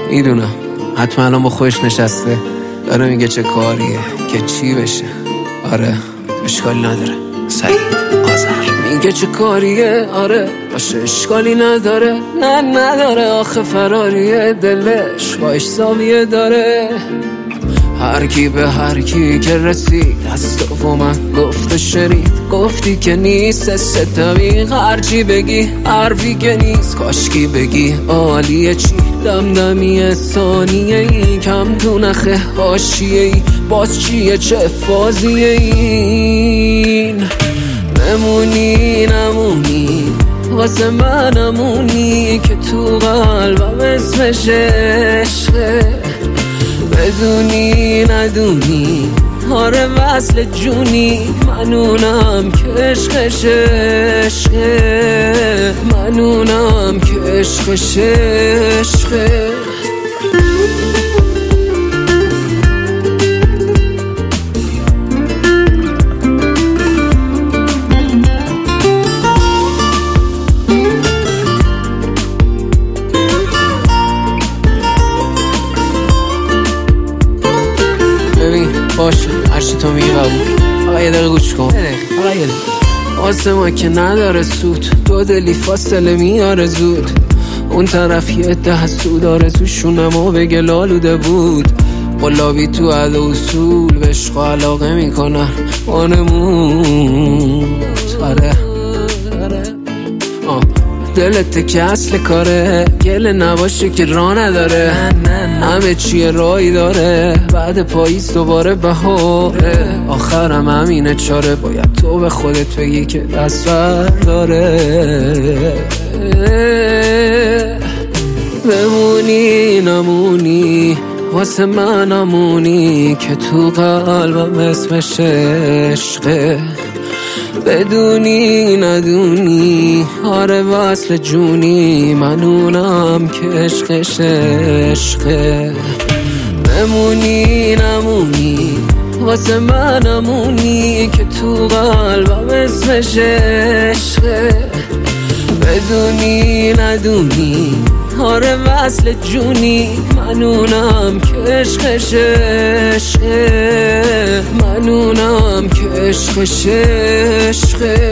میدونم حتما الان با خودش نشسته داره میگه چه کاریه که چی بشه. آره اشکالی نداره. سعید آذر میگه چه کاریه، آره باشه اشکالی نداره. نه نداره آخه فراریه، دلش باش زاویه داره. هر کی به هر کی که رسید از تو و من گفته شنید، گفتی که نیست ستمی هرچی بگی حرفی که نیست، کاشکی بگی عالیه چی دمدمی ثانیه ای کم تو نخه حاشیه ای باز چیه چه فازیه این. بمونی نمونی واسه من نمونی که تو قلبم اسمش عشقه. بدونی ندونی آره وصل جونی منونم که عشقش عشقه، منونم که عشقش عشقه. باشه هرچی تو میگی قبول، فقط یه دقیقه گوش کن. فقط یه دقیقه. آسما که نداره سود، دو دلی فاصله میاره زود. اون طرف یه ده سود آرزوشون اما بگه لالوده بود. قلابی تو عد و اصول به عشق و علاقه میکنن وانموت. آره دلت که اصل کاره گله نباشه که راه نداره. همه چیه رایی داره بعد پاییز دوباره بهاره. آخرم همینه چاره باید تو به خودت بگی که دست برداره. بمونی نمونی واسه من نمونی که تو قلبم اسمش عشقه. بدونی ندونی آره وصل جونی منونم که عشقش عشقه. بمونی نمونی واسه من نمونی که تو قلبم اسمش عشقه. بدونی ندونی آره وصل جونی منونم که عشقش عشقه، منونم که عشقش عشقه.